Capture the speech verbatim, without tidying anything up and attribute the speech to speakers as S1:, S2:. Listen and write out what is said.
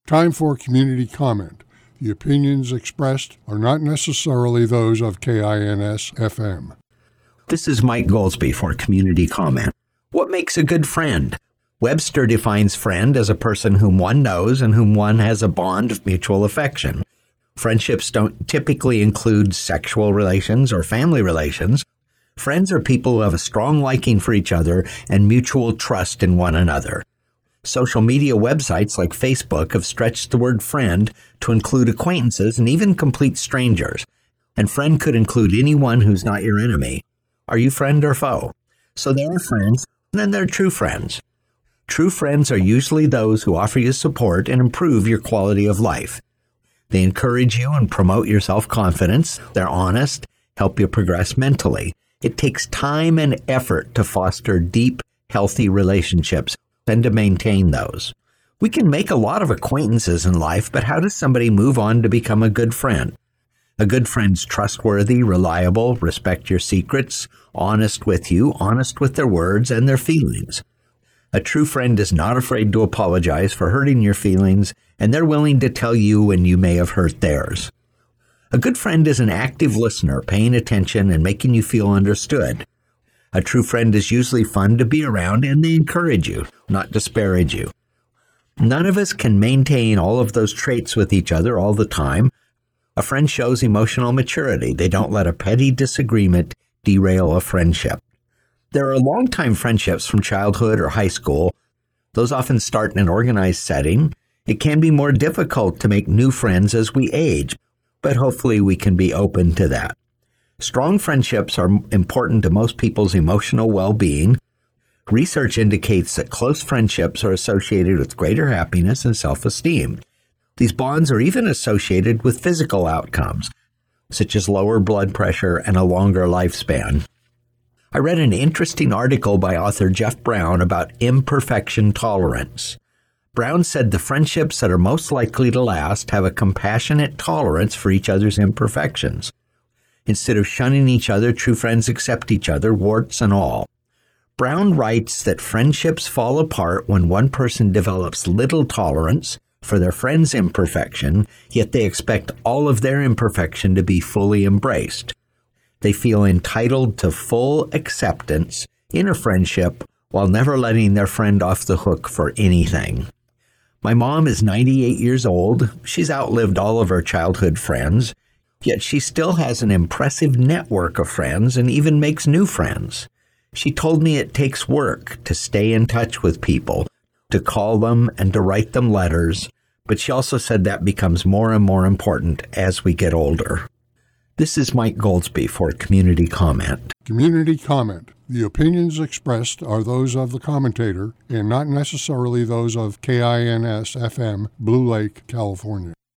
S1: Time for community comment. The opinions expressed are not necessarily those of K I N S F M.
S2: This is Mike Goldsby for Community Comment. What makes a good friend? Webster defines friend as a person whom one knows and whom one has a bond of mutual affection. Friendships don't typically include sexual relations or family relations. Friends are people who have a strong liking for each other and mutual trust in one another. Social media websites like Facebook have stretched the word friend to include acquaintances and even complete strangers. And friend could include anyone who's not your enemy. Are you friend or foe? So there are friends, and then there are true friends. True friends are usually those who offer you support and improve your quality of life. They encourage you and promote your self-confidence. They're honest, help you progress mentally. It takes time and effort to foster deep, healthy relationships and to maintain those. We can make a lot of acquaintances in life, but how does somebody move on to become a good friend? A good friend's trustworthy, reliable, respect your secrets, honest with you, honest with their words and their feelings. A true friend is not afraid to apologize for hurting your feelings, and they're willing to tell you when you may have hurt theirs. A good friend is an active listener, paying attention and making you feel understood. A true friend is usually fun to be around, and they encourage you, not disparage you. None of us can maintain all of those traits with each other all the time. A friend shows emotional maturity. They don't let a petty disagreement derail a friendship. There are long-time friendships from childhood or high school. Those often start in an organized setting. It can be more difficult to make new friends as we age, but hopefully we can be open to that. Strong friendships are important to most people's emotional well-being. Research indicates that close friendships are associated with greater happiness and self-esteem. These bonds are even associated with physical outcomes, such as lower blood pressure and a longer lifespan. I read an interesting article by author Jeff Brown about imperfection tolerance. Brown said the friendships that are most likely to last have a compassionate tolerance for each other's imperfections. Instead of shunning each other, true friends accept each other, warts and all. Brown writes that friendships fall apart when one person develops little tolerance for their friend's imperfection, yet they expect all of their imperfection to be fully embraced. They feel entitled to full acceptance in a friendship while never letting their friend off the hook for anything. My mom is ninety-eight years old. She's outlived all of her childhood friends. Yet she still has an impressive network of friends and even makes new friends. She told me it takes work to stay in touch with people, to call them and to write them letters, but she also said that becomes more and more important as we get older. This is Mike Goldsby for Community Comment.
S1: Community comment. The opinions expressed are those of the commentator and not necessarily those of K I N S F M, Blue Lake, California.